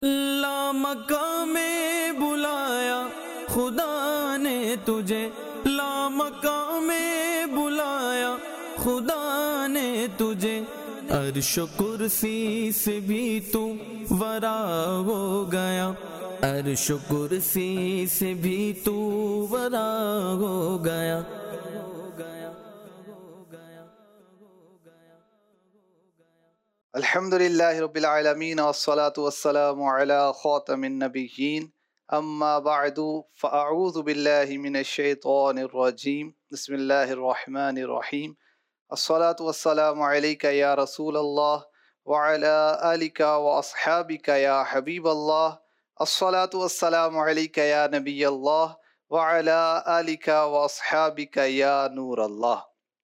لامقام میں بلایا خدا نے تجھے، لامقام میں بلایا خدا نے تجھے، عرش و کرسی سے بھی تو ورا ہو گیا، عرش و کرسی سے بھی تو ورا ہو گیا۔ الحمدللہ رب العالمین والصلاة والسلام علی خاتم النبیین، اما بعد فاعوذ باللہ من الشیطان الرجیم، بسم اللہ الرحمن الرحیم۔ الصلاة والسلام علیک یا رسول اللہ وعلی آلک واصحابک یا حبیب اللہ، الصلاة والسلام علیک یا نبی اللہ وعلی آلک واصحابک یا نور اللہ۔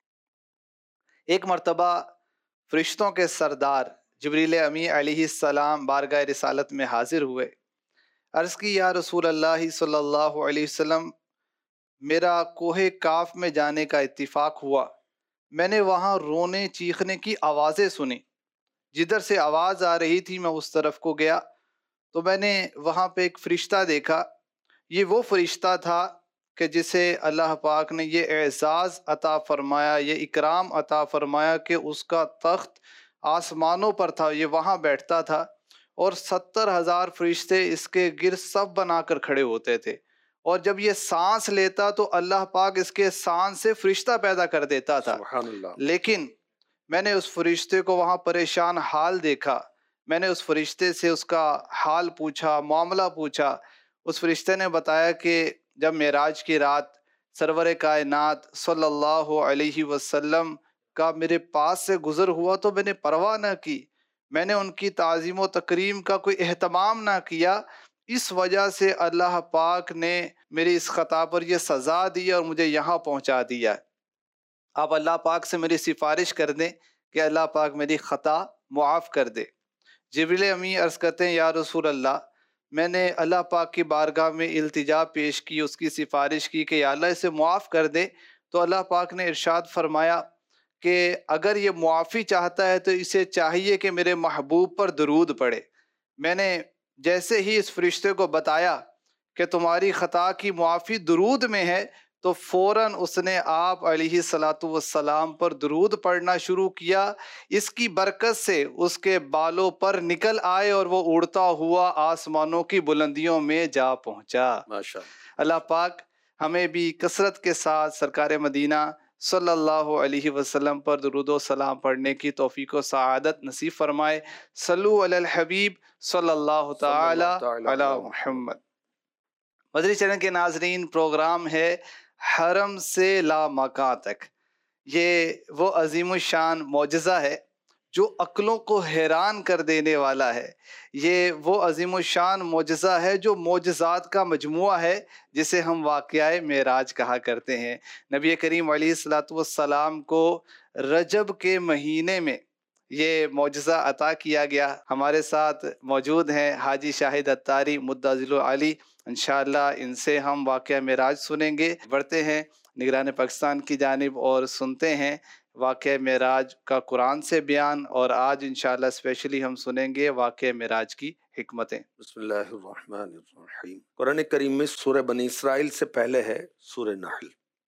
ایک مرتبہ فرشتوں کے سردار جبریل امی علیہ السلام بارگاہ رسالت میں حاضر ہوئے۔ عرض کی یا رسول اللہ صلی اللہ علیہ وسلم، میرا کوہ کاف میں جانے کا اتفاق ہوا، میں نے وہاں رونے چیخنے کی آوازیں سنی، جدھر سے آواز آ رہی تھی میں اس طرف کو گیا تو میں نے وہاں پہ ایک فرشتہ دیکھا۔ یہ وہ فرشتہ تھا کہ جسے اللہ پاک نے یہ اعزاز عطا فرمایا، یہ اکرام عطا فرمایا کہ اس کا تخت آسمانوں پر تھا، یہ وہاں بیٹھتا تھا اور 70,000 فرشتے اس کے گرد سب بنا کر کھڑے ہوتے تھے، اور جب یہ سانس لیتا تو اللہ پاک اس کے سانس سے فرشتہ پیدا کر دیتا تھا۔ سبحان اللہ۔ لیکن میں نے اس فرشتے کو وہاں پریشان حال دیکھا، میں نے اس فرشتے سے اس کا حال پوچھا، معاملہ پوچھا۔ اس فرشتے نے بتایا کہ جب معراج کی رات سرور کائنات صلی اللہ علیہ وسلم کا میرے پاس سے گزر ہوا تو میں نے پرواہ نہ کی، میں نے ان کی تعظیم و تکریم کا کوئی اہتمام نہ کیا، اس وجہ سے اللہ پاک نے میری اس خطا پر یہ سزا دی اور مجھے یہاں پہنچا دیا۔ آپ اللہ پاک سے میری سفارش کر دیں کہ اللہ پاک میری خطا معاف کر دے۔ جبریل امی عرض کرتے ہیں یا رسول اللہ، میں نے اللہ پاک کی بارگاہ میں التجا پیش کی، اس کی سفارش کی کہ یا اللہ اسے معاف کر دے، تو اللہ پاک نے ارشاد فرمایا کہ اگر یہ معافی چاہتا ہے تو اسے چاہیے کہ میرے محبوب پر درود پڑھے۔ میں نے جیسے ہی اس فرشتے کو بتایا کہ تمہاری خطا کی معافی درود میں ہے تو فوراً اس نے آپ علیہ الصلاۃ والسلام پر درود پڑھنا شروع کیا۔ اس کی برکت سے اس کے بالوں پر نکل آئے اور وہ اڑتا ہوا آسمانوں کی بلندیوں میں جا پہنچا۔ ماشاء اللہ پاک ہمیں بھی کثرت کے ساتھ سرکار مدینہ صلی اللہ علیہ وسلم پر درود و سلام پڑھنے کی توفیق و سعادت نصیب فرمائے۔ صلو علی الحبیب صلی اللہ تعالی علی محمد۔ مدنی چینل کے ناظرین، پروگرام ہے حرم سے لا مکان تک۔ یہ وہ عظیم الشان معجزہ ہے جو عقلوں کو حیران کر دینے والا ہے، یہ وہ عظیم الشان معجزہ ہے جو معجزات کا مجموعہ ہے جسے ہم واقعہ معراج کہا کرتے ہیں۔ نبی کریم علیہ الصلاۃ والسلام کو رجب کے مہینے میں یہ معجزہ عطا کیا گیا۔ ہمارے ساتھ موجود ہیں حاجی شاہد عطاری مدظل علی، انشاءاللہ ان سے ہم واقعہ معراج سنیں گے۔ بڑھتے ہیں نگران پاکستان کی جانب اور سنتے ہیں واقعہ معراج کا قرآن سے بیان، اور آج انشاءاللہ اسپیشلی ہم سنیں گے واقعہ معراج کی حکمتیں۔ بسم اللہ الرحمن الرحیم۔ قرآن کریم میں سورہ بنی اسرائیل سے پہلے ہے سورہ نحل۔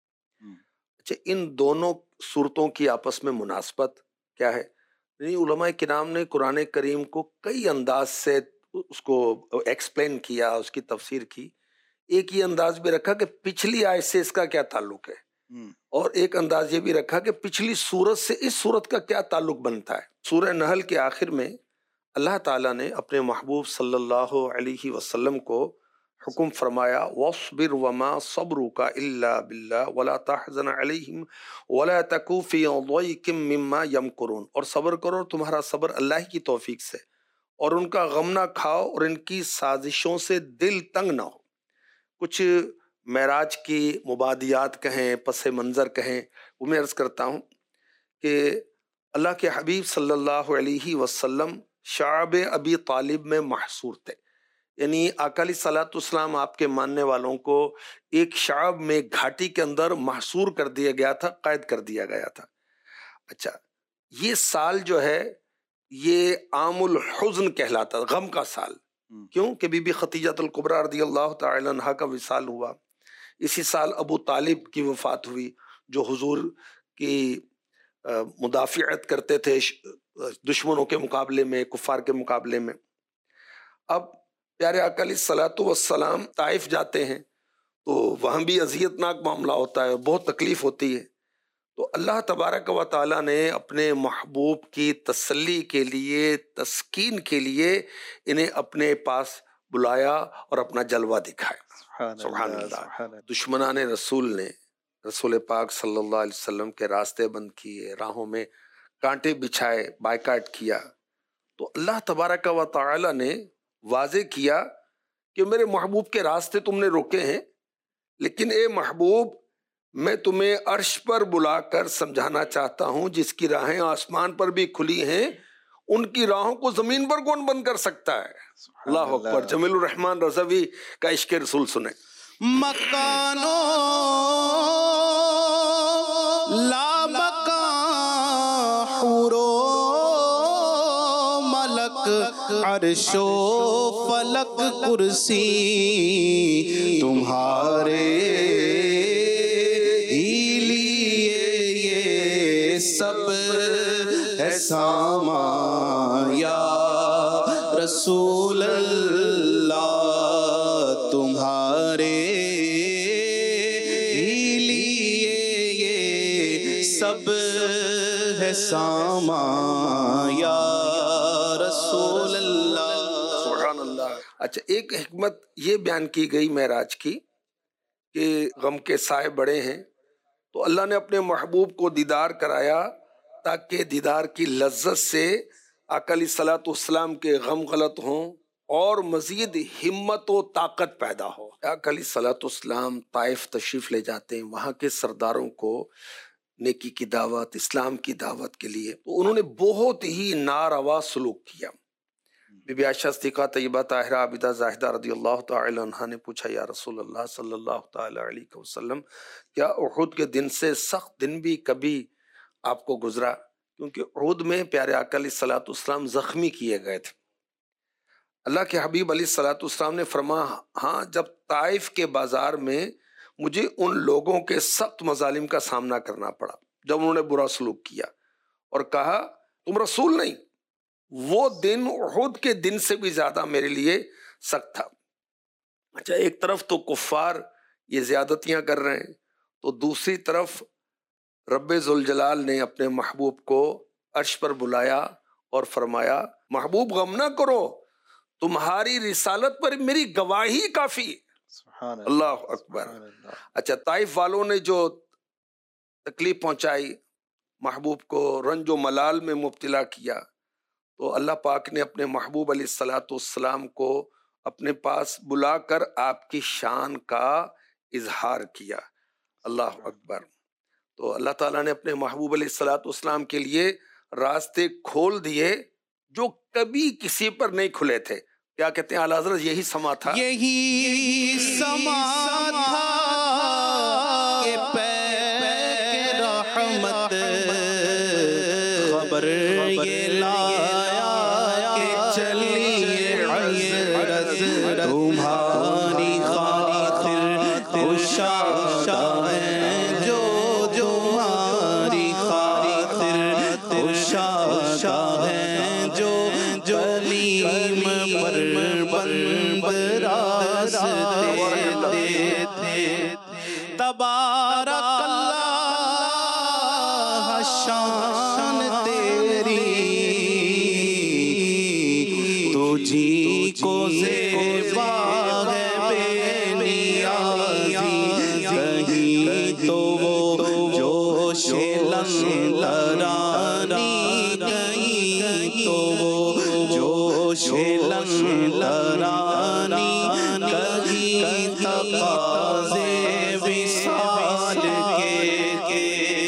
اچھا، ان دونوں صورتوں کی آپس میں مناسبت کیا ہے؟ علماء کرام نے قرآن کریم کو کئی انداز سے اس کو ایکسپلین کیا، اس کی تفسیر کی۔ ایک یہ انداز بھی رکھا کہ پچھلی آیت سے اس کا کیا تعلق ہے، اور ایک انداز یہ بھی رکھا کہ پچھلی سورت سے اس سورت کا کیا تعلق بنتا ہے۔ سورہ نحل کے آخر میں اللہ تعالیٰ نے اپنے محبوب صلی اللہ علیہ وسلم کو حکم فرمایا وَاصْبِرْ وَمَا صَبْرُكَ إِلَّا بِاللَّهِ وَلَا تَحْزَنْ عَلَيْهِمْ وَلَا تَكُ فِي ضَيْقٍ مِّمَّا يَمْكُرُونَ، اور صبر کرو، تمہارا صبر اللہ کی توفیق سے، اور ان کا غم نہ کھاؤ اور ان کی سازشوں سے دل تنگ نہ ہو۔ کچھ معراج کی مبادیات کہیں، پس منظر کہیں، وہ میں عرض کرتا ہوں کہ اللہ کے حبیب صلی اللہ علیہ وسلم شعب ابی طالب میں محصور تھے، یعنی آقا علیہ صلاۃ والسلام آپ کے ماننے والوں کو ایک شعب میں گھاٹی کے اندر محصور کر دیا گیا تھا، قید کر دیا گیا تھا۔ اچھا، یہ سال جو ہے یہ عام الحزن کہلاتا، غم کا سال، کیوں کہ بی بی خدیجہ الکبریٰ رضی اللہ تعالی عنہا کا وصال ہوا، اسی سال ابو طالب کی وفات ہوئی جو حضور کی مدافعت کرتے تھے دشمنوں کے مقابلے میں، کفار کے مقابلے میں۔ اب پیارے آقا علیہ الصلوۃ والسلام طائف جاتے ہیں تو وہاں بھی اذیت ناک معاملہ ہوتا ہے، بہت تکلیف ہوتی ہے، تو اللہ تبارک و تعالیٰ نے اپنے محبوب کی تسلی کے لیے، تسکین کے لیے انہیں اپنے پاس بلایا اور اپنا جلوہ دکھایا۔ سبحان اللہ۔ دشمنان رسول نے رسول پاک صلی اللہ علیہ وسلم کے راستے بند کیے، راہوں میں کانٹے بچھائے، بائیکاٹ کیا، تو اللہ تبارک و تعالی نے واضح کیا کہ میرے محبوب کے راستے تم نے روکے ہیں، لیکن اے محبوب میں تمہیں عرش پر بلا کر سمجھانا چاہتا ہوں، جس کی راہیں آسمان پر بھی کھلی ہیں ان کی راہوں کو زمین پر کون بند کر سکتا ہے؟ اللہ اکبر۔ جمیل الرحمن رضوی کا عشق رسول سنیں۔ مکانو لا مکان حورو ملک، عرش و فلک کرسی تمہارے ہی لیے، یہ سب ہے سامان یا رسول اللہ تمہارے ہی لیے، یہ سب ہے سامان یا رسول اللہ۔ سبحان اللہ۔ اچھا، ایک حکمت یہ بیان کی گئی معراج کی کہ غم کے سائے بڑے ہیں، تو اللہ نے اپنے محبوب کو دیدار کرایا تاکہ دیدار کی لذت سے آقا علیہ الصلوۃ والسلام کے غم غلط ہوں اور مزید ہمت و طاقت پیدا ہو۔ آقا علیہ الصلوۃ والسلام طائف تشریف لے جاتے ہیں وہاں کے سرداروں کو نیکی کی دعوت، اسلام کی دعوت کے لیے، تو انہوں نے بہت ہی ناروا سلوک کیا۔ بی بی عائشہ صدیقہ طیبہ طاہرہ عابدہ زاہدہ رضی اللہ تعالی عنہا نے پوچھا، یا رسول اللہ صلی اللہ تعالی علیہ وسلم، کیا احد کے دن سے سخت دن بھی کبھی آپ کو گزرا؟ کیونکہ احد میں پیارے آقا علیہ الصلوۃ والسلام زخمی کیے گئے تھے۔ اللہ کے حبیب علیہ الصلوۃ والسلام نے فرمایا، ہاں، جب طائف کے بازار میں مجھے ان لوگوں کے سخت مظالم کا سامنا کرنا پڑا جب انہوں نے برا سلوک کیا اور کہا تم رسول نہیں، وہ دن احد کے دن سے بھی زیادہ میرے لیے سخت تھا۔ اچھا، ایک طرف تو کفار یہ زیادتیاں کر رہے ہیں، تو دوسری طرف رب ذوالجلال نے اپنے محبوب کو عرش پر بلایا اور فرمایا، محبوب غم نہ کرو، تمہاری رسالت پر میری گواہی کافی ہے۔ اللہ اکبر۔ اچھا، طائف والوں نے جو تکلیف پہنچائی، محبوب کو رنج و ملال میں مبتلا کیا، تو اللہ پاک نے اپنے محبوب علیہ الصلوۃ والسلام کو اپنے پاس بلا کر آپ کی شان کا اظہار کیا۔ اللہ اکبر۔ تو اللہ تعالیٰ نے اپنے محبوب علیہ الصلوۃ والسلام کے لیے راستے کھول دیے جو کبھی کسی پر نہیں کھلے تھے۔ کیا کہتے ہیں اعلیٰ حضرت، یہی سما تھا، یہی سما تھا کہ پہ رحمت خبر یہ لایا کہ چلیے عزرت تمہاری خاطر خوشا ہے، جو ہماری خاطر خوشا ہے، جو نیم پر براس دیتے تھے۔ تبارک اللہ شان تیری، تجھی کو زیبا ہے بے نیازی، کہیں تو وہ جوش لرانی، کہیں تو وہ جوش لرانی، کہیں تقاضے وصال کے۔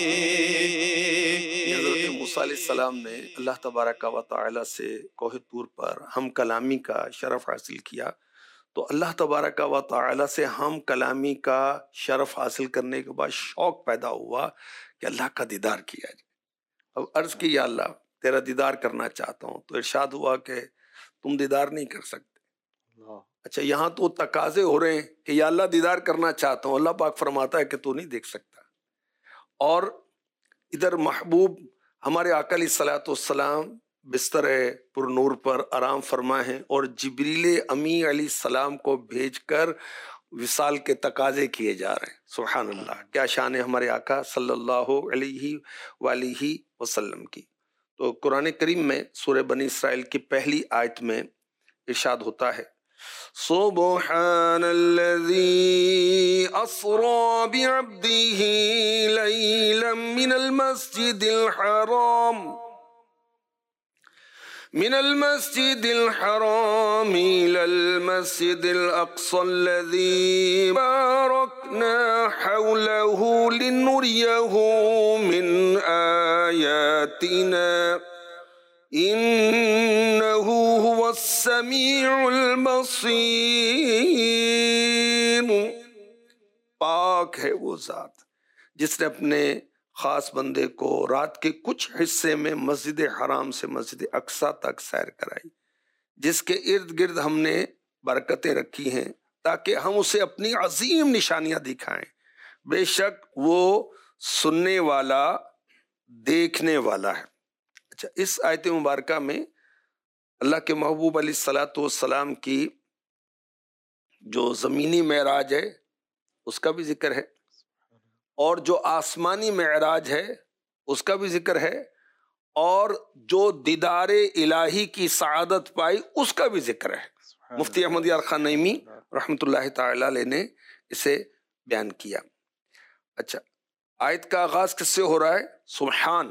حضرت موسیٰ علیہ السلام نے اللہ تبارک و تعالی سے کوہ طور پر ہم کلامی کا شرف حاصل کیا، تو اللہ تبارک و تعالی سے ہم کلامی کا شرف حاصل کرنے کے بعد شوق پیدا ہوا کہ اللہ کا دیدار کیا جائے۔ اب عرض کی، یا اللہ تیرا دیدار کرنا چاہتا ہوں، تو ارشاد ہوا کہ تم دیدار نہیں کر سکتے، اچھا یہاں تو تقاضے ہو رہے ہیں کہ یا اللہ دیدار کرنا چاہتا ہوں، اللہ پاک فرماتا ہے کہ تو نہیں دیکھ سکتا. اور ادھر محبوب ہمارے آقا علیہ الصلوۃ والسلام بستر پر نور پر آرام فرما ہیں، اور جبریل امی علیہ السلام کو بھیج کر وصال کے تقاضے کیے جا رہے ہیں. سبحان اللہ، کیا شان ہے ہمارے آقا صلی اللہ علیہ وآلہ وسلم کی. تو قرآن کریم میں سورہ بنی اسرائیل کی پہلی آیت میں ارشاد ہوتا ہے سبحان الذی اسری بعبدہ لیلا من المسجد الحرام إلى المسجد الأقصى الذي باركنا حوله لنريه من آياتنا إنه هو السميع البصير. پاک ہے وہ ذات جس نے اپنے خاص بندے کو رات کے کچھ حصے میں مسجد حرام سے مسجد اقصیٰ تک سیر کرائی، جس کے ارد گرد ہم نے برکتیں رکھی ہیں تاکہ ہم اسے اپنی عظیم نشانیاں دکھائیں. بے شک وہ سننے والا دیکھنے والا ہے. اچھا، اس آیت مبارکہ میں اللہ کے محبوب علیہ الصلوۃ والسلام کی جو زمینی معراج ہے اس کا بھی ذکر ہے، اور جو آسمانی معراج ہے اس کا بھی ذکر ہے، اور جو دیدار الہی کی سعادت پائی اس کا بھی ذکر ہے. مفتی احمد یار خان نعیمی رحمۃ اللہ تعالی علیہ نے اسے بیان کیا. اچھا، آیت کا آغاز کس سے ہو رہا ہے؟ سبحان.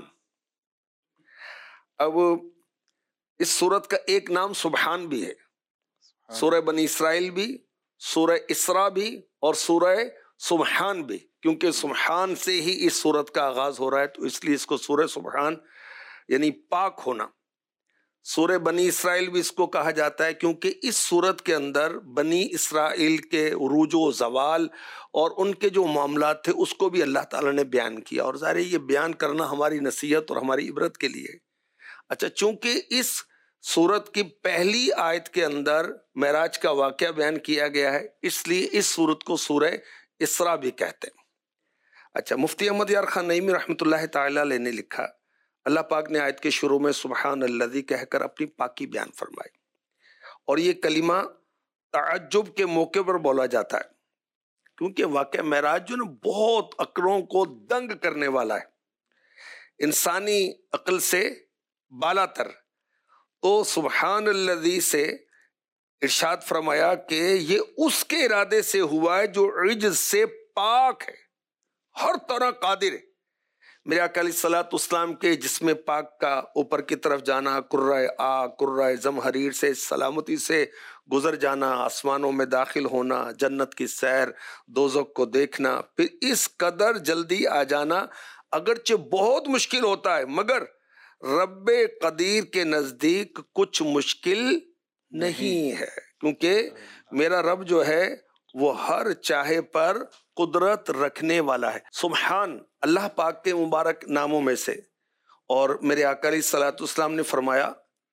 اب اس سورت کا ایک نام سبحان بھی ہے، سورہ بنی اسرائیل بھی، سورہ اسراء بھی، اور سورہ سبحان بھی، کیونکہ سبحان سے ہی اس سورت کا آغاز ہو رہا ہے، تو اس لیے اس کو سورہ سبحان یعنی پاک ہونا. سورہ بنی اسرائیل بھی اس کو کہا جاتا ہے کیونکہ اس سورت کے اندر بنی اسرائیل کے عروج و زوال اور ان کے جو معاملات تھے اس کو بھی اللہ تعالیٰ نے بیان کیا، اور ظاہر ہے یہ بیان کرنا ہماری نصیحت اور ہماری عبرت کے لیے. اچھا، چونکہ اس سورت کی پہلی آیت کے اندر معراج کا واقعہ بیان کیا گیا ہے، اس لیے اس سورت کو سورہ اسراء بھی کہتے ہیں. اچھا، مفتی احمد یار خان نعیمی رحمۃ اللہ تعالی علیہ نے لکھا اللہ پاک نے آیت کے شروع میں سبحان الذی کہہ کر اپنی پاکی بیان فرمائی، اور یہ کلمہ تعجب کے موقع پر بولا جاتا ہے کیونکہ واقعہ معراج جو نا بہت عقلوں کو دنگ کرنے والا ہے، انسانی عقل سے بالا تر. تو سبحان الذی سے ارشاد فرمایا کہ یہ اس کے ارادے سے ہوا ہے جو عجز سے پاک ہے، ہر طرح قادر ہے. میرے آقا علیہ الصلوۃ والسلام کے جسم پاک کا اوپر کی طرف جانا، کرۂ آگ کرۂ زمہریر سے سلامتی سے گزر جانا، آسمانوں میں داخل ہونا، جنت کی سیر، دوزخ کو دیکھنا، پھر اس قدر جلدی آ جانا اگرچہ بہت مشکل ہوتا ہے، مگر رب قدیر کے نزدیک کچھ مشکل نہیں ہے، کیونکہ میرا رب جو ہے وہ ہر چاہے پر قدرت رکھنے والا ہے. سبحان اللہ پاک کے مبارک ناموں میں سے. اور میرے آقا علیہ الصلوۃ والسلام نے فرمایا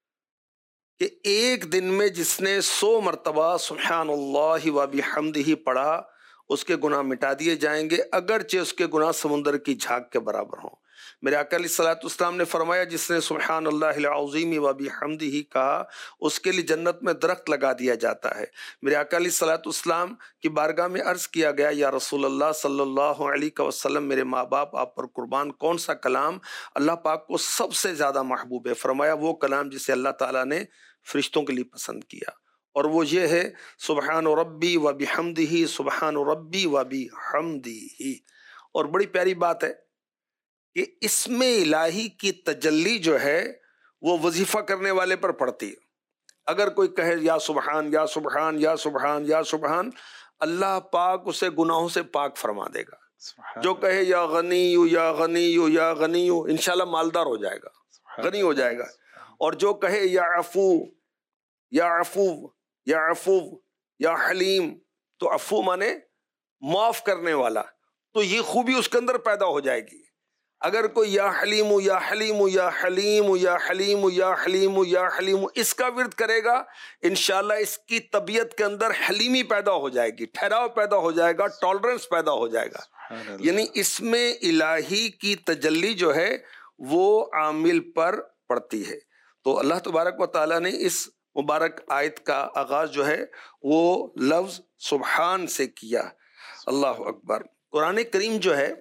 کہ ایک دن میں جس نے 100 مرتبہ سبحان اللہ و بحمدہ پڑھا اس کے گناہ مٹا دیے جائیں گے، اگرچہ اس کے گناہ سمندر کی جھاگ کے برابر ہوں. میرے آقا علیہ الصلوۃ والسلام نے فرمایا جس نے سبحان اللہ العظیم و بحمدہ کہا اس کے لیے جنت میں درخت لگا دیا جاتا ہے. میرے آقا علیہ الصلوۃ والسلام کی بارگاہ میں عرض کیا گیا یا رسول اللہ صلی اللہ علیہ وسلم، میرے ماں باپ آپ پر قربان، کون سا کلام اللہ پاک کو سب سے زیادہ محبوب ہے؟ فرمایا وہ کلام جسے اللہ تعالیٰ نے فرشتوں کے لیے پسند کیا، اور وہ یہ ہے سبحان ربی و بحمدہ، سبحان ربی و بحمدہ. اور بڑی پیاری بات ہے کہ اسم الہی کی تجلی جو ہے وہ وظیفہ کرنے والے پر پڑتی ہے. اگر کوئی کہے یا سبحان یا سبحان یا سبحان یا سبحان، اللہ پاک اسے گناہوں سے پاک فرما دے گا. جو کہے یا غنی یا غنی یا غنی، انشاءاللہ مالدار ہو جائے گا، غنی ہو جائے گا. اور جو کہے یا عفو یا عفو یا عفو یا حلیم، تو عفو مانے معاف کرنے والا، تو یہ خوبی اس کے اندر پیدا ہو جائے گی. اگر کوئی یا حلیم یا حلیم یا حلیم یا حلیم یا حلیم یا حلیم اس کا ورد کرے گا، انشاءاللہ اس کی طبیعت کے اندر حلیمی پیدا ہو جائے گی، ٹھہراؤ پیدا ہو جائے گا، ٹالرنس پیدا ہو جائے گا. یعنی اس میں الہی کی تجلی جو ہے وہ عامل پر پڑتی ہے. تو اللہ تبارک و تعالیٰ نے اس مبارک آیت کا آغاز جو ہے وہ لفظ سبحان سے کیا. اللہ اکبر. قرآن کریم جو ہے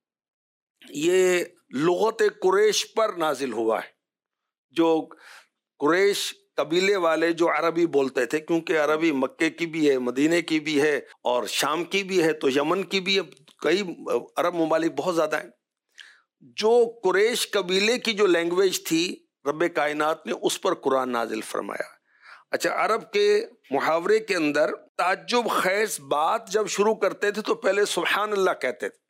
یہ لغت قریش پر نازل ہوا ہے. جو قریش قبیلے والے جو عربی بولتے تھے، کیونکہ عربی مکے کی بھی ہے، مدینے کی بھی ہے اور شام کی بھی ہے، تو یمن کی بھی ہے، کئی عرب ممالک بہت زیادہ ہیں. جو قریش قبیلے کی جو لینگویج تھی رب کائنات نے اس پر قرآن نازل فرمایا. اچھا، عرب کے محاورے کے اندر تعجب خیز بات جب شروع کرتے تھے تو پہلے سبحان اللہ کہتے تھے.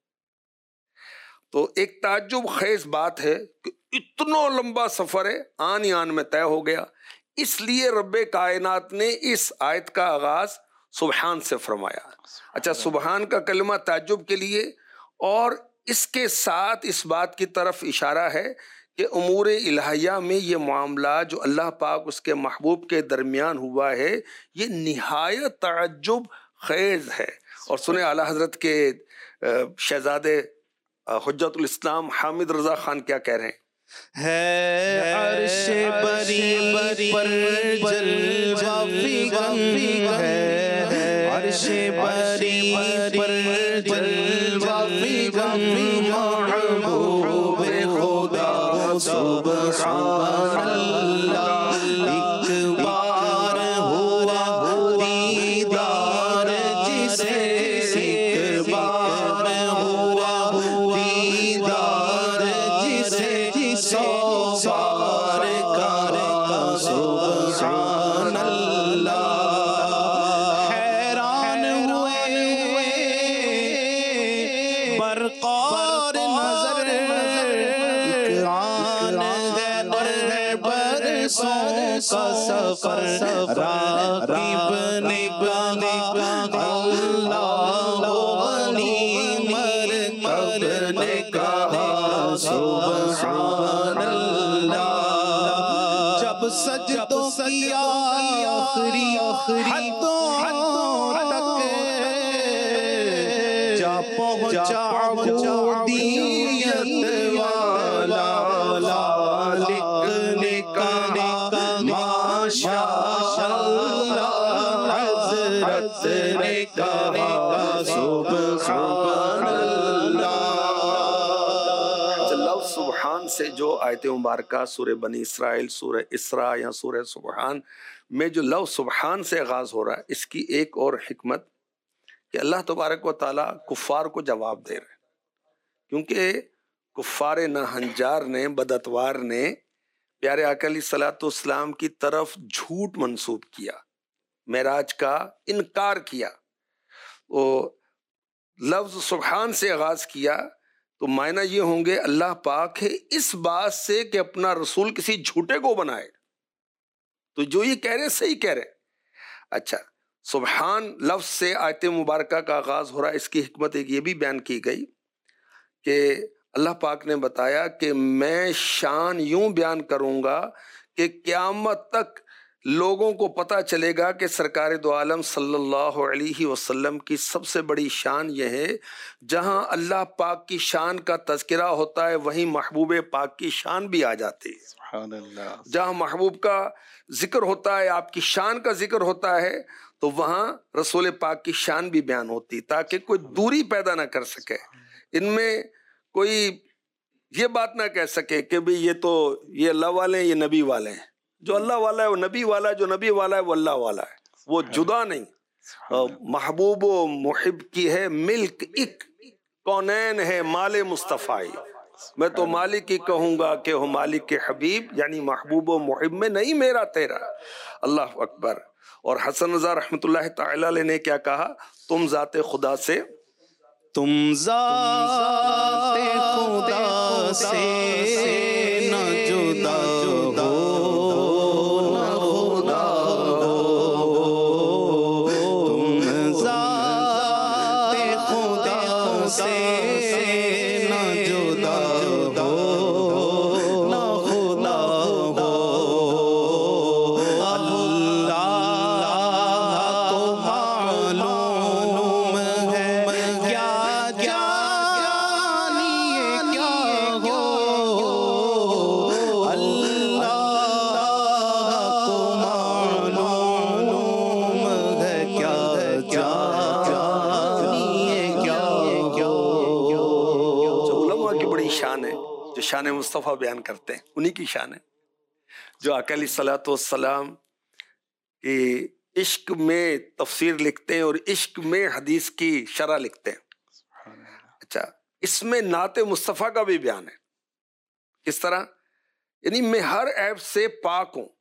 تو ایک تعجب خیز بات ہے کہ اتنا لمبا سفر ہے آن ہی آن میں طے ہو گیا، اس لیے رب کائنات نے اس آیت کا آغاز سبحان سے فرمایا. اچھا، سبحان کا کلمہ تعجب کے لیے، اور اس کے ساتھ اس بات کی طرف اشارہ ہے کہ امور الہیہ میں یہ معاملہ جو اللہ پاک اس کے محبوب کے درمیان ہوا ہے یہ نہایت تعجب خیز ہے. اور سنیں اعلیٰ حضرت کے شہزادے حجت الاسلام حامد رضا خان کیا کہہ رہے ہیں. ہے عرش بری پر جلوہ فگن ہے، عرش بری پر جلوہ فگن محبوب خدا سبحان اللہ. ایک بار ہوا دیدار جسے، ایک بار ہوا دیدار جسے، سو بار کرا سبحان اللہ. حیران ہوئے برقار نظر، اقران ہے برسوں کا سفر، راکب نے کہا اللہ غنی، مرکب نے کہا سبحان اللہ. جب سجدوں کیا آخری حدوں تک جا پہنچا عبودیت والا، مالک نے کہا ماشاء اللہ، حضرت نے کہا سبحان اللہ. لفظ سبحان سے جو آیت مبارکہ سورہ بنی اسرائیل، سورہ اسراء یا سورہ سبحان میں جو لفظ سبحان سے آغاز ہو رہا ہے، اس کی ایک اور حکمت کہ اللہ تبارک و تعالیٰ کفار کو جواب دے رہے ہیں. کیونکہ کفار ناہنجار نے، بدعتوار نے پیارے آقا علیہ الصلوۃ والسلام کی طرف جھوٹ منسوب کیا، معراج کا انکار کیا. وہ لفظ سبحان سے آغاز کیا تو معنی یہ ہوں گے اللہ پاک ہے اس بات سے کہ اپنا رسول کسی جھوٹے کو بنائے. تو جو یہ کہہ رہے صحیح کہہ رہے. اچھا، سبحان لفظ سے آیت مبارکہ کا آغاز ہو رہا ہے. اس کی حکمت ایک یہ بھی بیان کی گئی کہ اللہ پاک نے بتایا کہ میں شان یوں بیان کروں گا کہ قیامت تک لوگوں کو پتہ چلے گا کہ سرکار دو عالم صلی اللہ علیہ وسلم کی سب سے بڑی شان یہ ہے، جہاں اللہ پاک کی شان کا تذکرہ ہوتا ہے وہیں محبوب پاک کی شان بھی آ جاتی ہے. سبحان اللہ. جہاں محبوب کا ذکر ہوتا ہے، آپ کی شان کا ذکر ہوتا ہے، تو وہاں رسول پاک کی شان بھی بیان ہوتی، تاکہ کوئی دوری پیدا نہ کر سکے. ان میں کوئی یہ بات نہ کہہ سکے کہ بھی یہ تو یہ اللہ والے ہیں، یہ نبی والے ہیں. جو اللہ والا ہے وہ نبی والا ہے، جو نبی والا ہے وہ اللہ والا ہے، وہ جدا نہیں. محبوب و محب کی ہے ملک ایک، کونین ہے مال مصطفی. میں تو مالک ہی کہوں گا کہ ہو مالک کے حبیب، یعنی محبوب و محب میں نہیں میرا تیرا. اللہ اکبر. اور حسن رضا رحمۃ اللہ تعالی علیہ نے کیا کہا، تم ذات خدا سے، تم ذات خدا سے نہ جدا ہو، نہ خدا ہو. تم ذات خدا سے نہ جدا جو شان مصطفیٰ بیان کرتے ہیں انہی کی شان ہے، جو آقا علیہ الصلوۃ والسلام کی عشق میں تفسیر لکھتے ہیں اور عشق میں حدیث کی شرح لکھتے ہیں۔ اچھا، اس میں نعت مصطفیٰ کا بھی بیان ہے۔ کس طرح؟ یعنی میں ہر عیب سے پاک ہوں،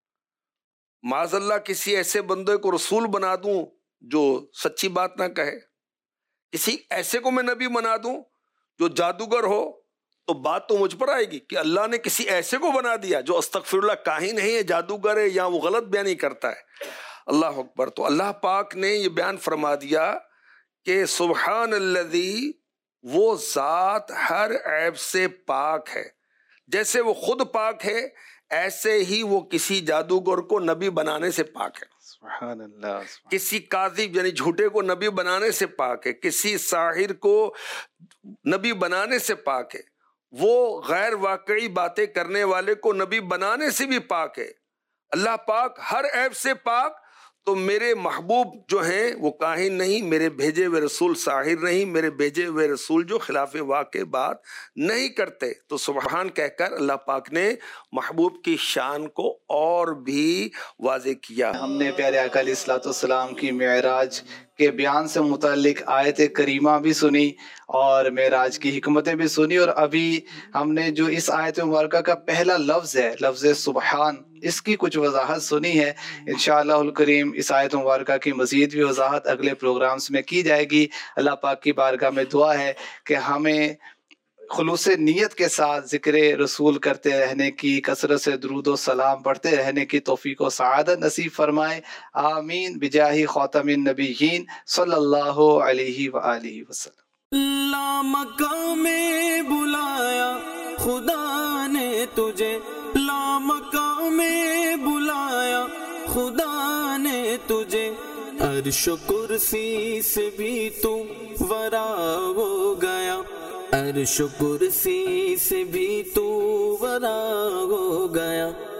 معاذ اللہ کسی ایسے بندے کو رسول بنا دوں جو سچی بات نہ کہے، کسی ایسے کو میں نبی بنا دوں جو جادوگر ہو، تو بات تو مجھ پر آئے گی کہ اللہ نے کسی ایسے کو بنا دیا جو استغفر اللہ کاہن نہیں ہے، جادوگر ہے، یا وہ غلط بیانی کرتا ہے۔ اللہ اکبر۔ تو اللہ پاک نے یہ بیان فرما دیا کہ سبحان الذی، وہ ذات ہر عیب سے پاک ہے، جیسے وہ خود پاک ہے ایسے ہی وہ کسی جادوگر کو نبی بنانے سے پاک ہے، سبحان اللہ، کسی کاذب یعنی جھوٹے کو نبی بنانے سے پاک ہے، کسی ساحر کو نبی بنانے سے پاک ہے، وہ غیر واقعی باتیں کرنے والے کو نبی بنانے سے بھی پاک ہے۔ اللہ پاک ہر عیب سے پاک، تو میرے محبوب جو ہیں وہ کاہن نہیں، میرے بھیجے ہوئے رسول ساحر نہیں، میرے بھیجے ہوئے رسول جو خلاف واقع بات نہیں کرتے۔ تو سبحان کہہ کر اللہ پاک نے محبوب کی شان کو اور بھی واضح کیا۔ ہم نے پیارے آقا علیہ الصلوۃ والسلام کی معراج کے بیان سے متعلق آیت کریمہ بھی سنی اور معراج کی حکمتیں بھی سنی، اور ابھی ہم نے جو اس آیت مبارکہ کا پہلا لفظ ہے، لفظ سبحان، اس کی کچھ وضاحت سنی ہے۔ انشاءاللہ الکریم اس آیت مبارکہ کی مزید بھی وضاحت اگلے پروگرامز میں کی جائے گی۔ اللہ پاک کی بارگاہ میں دعا ہے کہ ہمیں خلوص نیت کے ساتھ ذکر رسول کرتے رہنے کی، کثرت سے درود و سلام پڑھتے رہنے کی توفیق و سعادت نصیب فرمائے، آمین، بجاہ خاتم النبیین صلی اللہ علیہ وآلہ وسلم۔ لا مقام میں بلایا خدا نے تجھے، لا مقام میں بلایا خدا نے تجھے، عرش و کرسی سے بھی تو ورا ہو گیا، عرش و کرسی سے بھی تو ورا ہو گیا۔